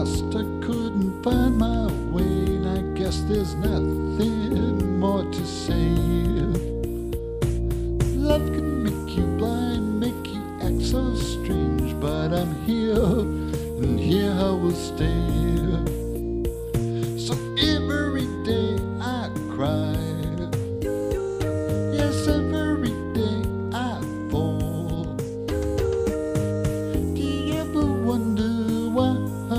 lost, I couldn't find my way, and I guess there's nothing more to say. Love can make you blind, make you act so strange, but I'm here, and here I will stay. So every day I cry, yes, every day I fall. Do you ever wonder why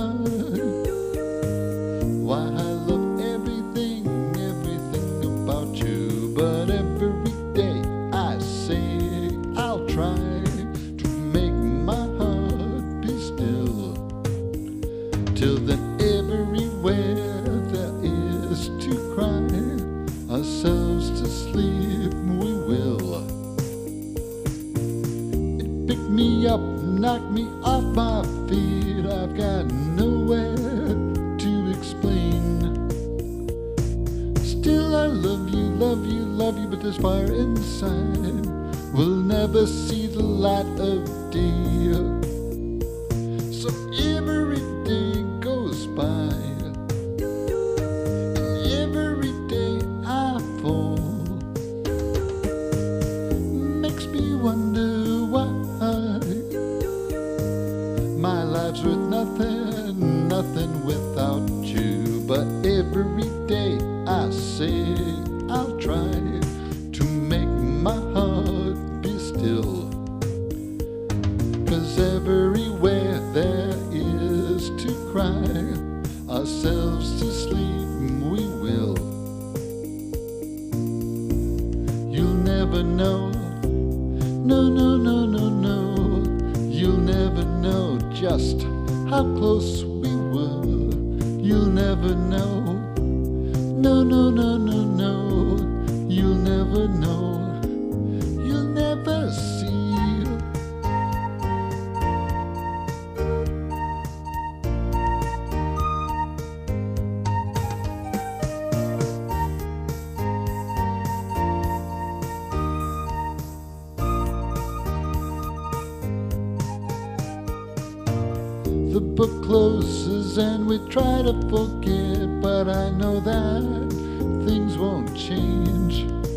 I love everything about you? But every day I say I'll try to make my heart be still. Till then everywhere there is to cry, ourselves to sleep we will. It picked me up, knocked me off my feet, I've got nowhere to explain. Still I love you, love you, love you, but this fire inside will never see the light of day. So every day goes by, and every day I fall. Makes me wonder why my life's worth nothing, nothing without you. But every day I say I'll try to make my heart be still. 'Cause everywhere there is to cry, ourselves to sleep we will. You'll never know, no, no, no, no, no. You'll never know just how close we were. You'll never know, no, no, no, no, no. You'll never know, you'll never see. The book closes and we try to forget, but I know that things won't change.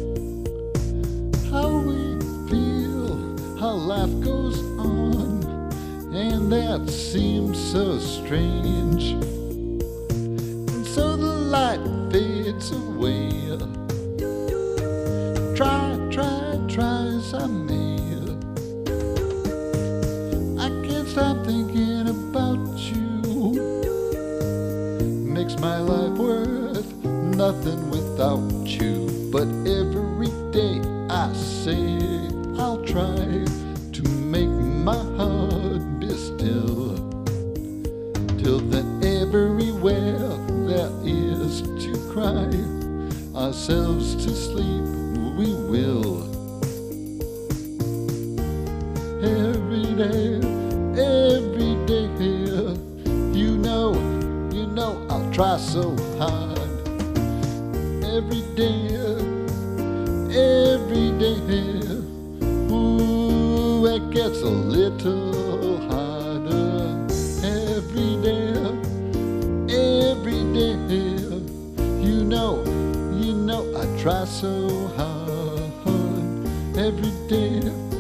How we feel, how life goes on, and that seems so strange. And so the light fades away. Try as I may, I can't stop thinking about you. Makes my life worth nothing without you. But every day I say I'll try to make my heart be still. Till then everywhere there is to cry, ourselves to sleep we will. Every day, you know I'll try so hard. Every day, ooh, it gets a little harder. Every day, you know I try so hard. Every day.